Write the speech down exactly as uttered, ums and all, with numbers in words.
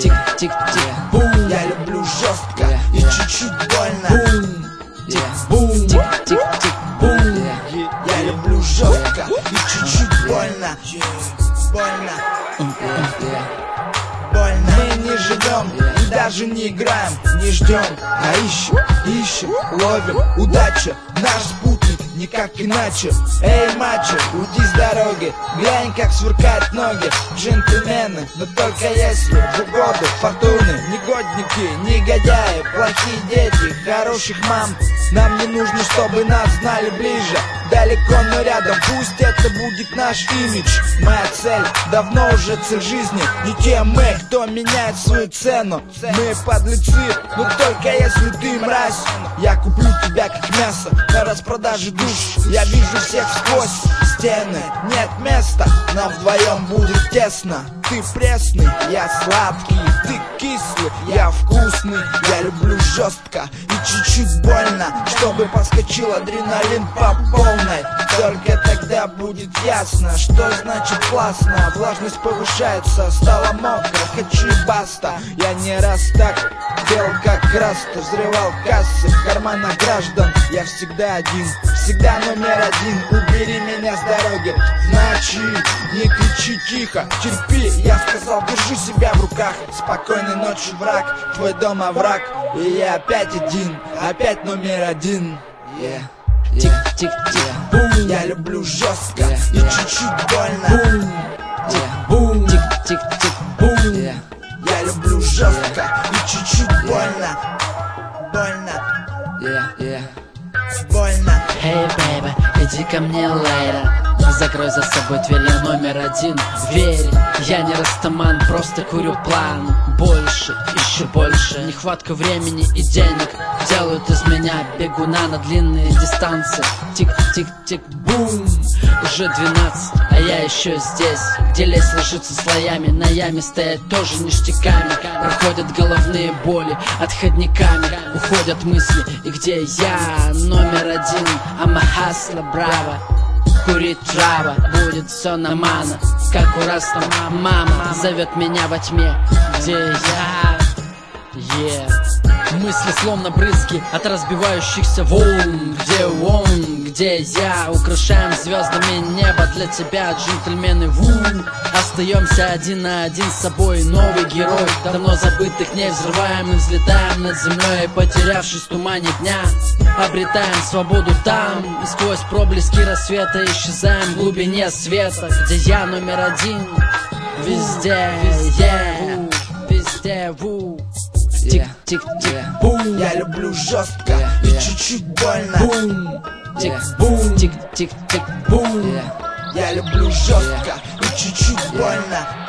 Тик-тик-тик-бум. Я люблю жестко и чуть-чуть больно. Бум. Тик-тик-бум. Я люблю жестко и чуть-чуть больно. Больно. Больно. Мы не живем и даже не играем, не ждем, а ищем, ищем, ловим. Удача наш спутник, никак иначе. Эй, мачо, уйди с дороги, глянь, как сверкают ноги. Джентльмены, но только если в угоду фортуны. Негодники, негодяи, плохие дети, хороших мам. Нам не нужно, чтобы нас знали ближе, далеко, но рядом. Пусть это будет наш имидж. Моя цель, давно уже цель жизни. Не те мы, кто меняет свою цену. Мы подлецы, но только если ты мразь. Я куплю тебя как мясо на распродаже душ. Я вижу всех сквозь стены. Нет места, нам вдвоем будет тесно. Ты пресный, я сладкий, ты кислый, я вкусный. Я люблю жестко и чуть-чуть больно, чтобы подскочил адреналин по полной. Только тогда будет ясно, что значит классно. Влажность повышается, стало мокро, хочу и баста. Я не раз так делал, как раста. Взрывал кассы в карманах граждан. Я всегда один, всегда номер один. Убери меня с дороги в ночи, не кричи тихо, терпи. Я сказал, держи себя в руках. Спокойной ночи, враг, твой дом овраг. И я опять один, опять номер один. Yeah. Тик-тик-тик-бум. Я люблю жестко yeah, и yeah. чуть-чуть больно. Бум. Тик-тик-тик-бум. Yeah. Я люблю жестко yeah. и чуть-чуть больно. Больно. Yeah, yeah. Больно. Hey, baby, иди ко мне, лейла. Закрой за собой дверь, я номер один. Верь, я не растаман, просто курю план. Больше, еще больше. Нехватка времени и денег делают из меня бегуна на длинные дистанции. Тик-тик-тик-бум. Уже двенадцать, а я еще здесь, где лес ложится слоями. На яме стоять тоже ништяками. Проходят головные боли отходниками. Уходят мысли, и где я номер один. I'm a hustler, браво. Курить трава, будет все на мана. Как у Раста мама зовет меня во тьме, где я. Yeah. Мысли словно брызги от разбивающихся волн. Где он, где я. Украшаем звездами небо для тебя, джентльмены. Ву. Остаемся один на один с собой. Новый герой давно забытых дней. Взрываем и взлетаем над землей, потерявшись в тумане дня. Обретаем свободу там, и сквозь проблески рассвета исчезаем в глубине света. Где я номер один. Везде, yeah. Везде, ву. Тик-тик-тик-бум. Я люблю жестко yeah, и yeah. чуть-чуть больно. Бум. Тик-бум. Тик-тик-тик-бум. Я люблю жестко yeah. и чуть-чуть больно.